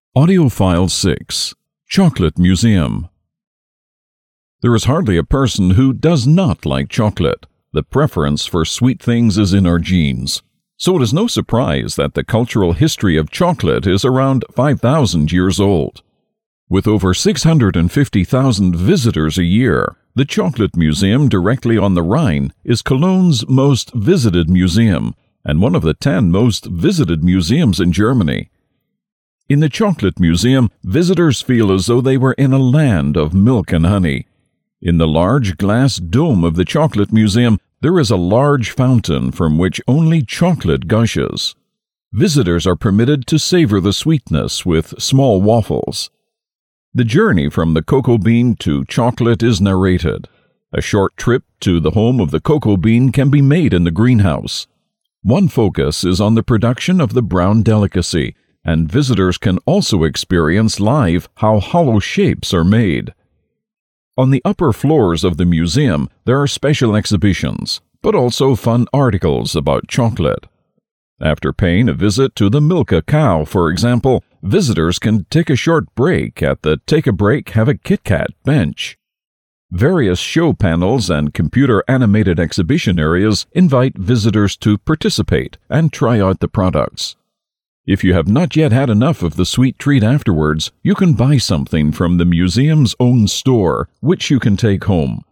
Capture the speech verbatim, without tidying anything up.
Audiophile six, Chocolate Museum. There is hardly a person who does not like chocolate. The preference for sweet things is in our genes. So it is no surprise that the cultural history of chocolate is around five thousand years old. With over six hundred fifty thousand visitors a year, the Chocolate Museum directly on the Rhine is Cologne's most visited museum and one of the ten most visited museums in Germany. In the Chocolate Museum, visitors feel as though they were in a land of milk and honey. In the large glass dome of the Chocolate Museum, there is a large fountain from which only chocolate gushes. Visitors are permitted to savor the sweetness with small waffles. The journey from the cocoa bean to chocolate is narrated. A short trip to the home of the cocoa bean can be made in the greenhouse. One focus is on the production of the brown delicacy, and visitors can also experience live how hollow shapes are made. On the upper floors of the museum, there are special exhibitions, but also fun articles about chocolate. After paying a visit to the Milka cow, for example, visitors can take a short break at the Take a Break Have a Kit Kat bench. Various show panels and computer-animated exhibition areas invite visitors to participate and try out the products. If you have not yet had enough of the sweet treat afterwards, you can buy something from the museum's own store, which you can take home.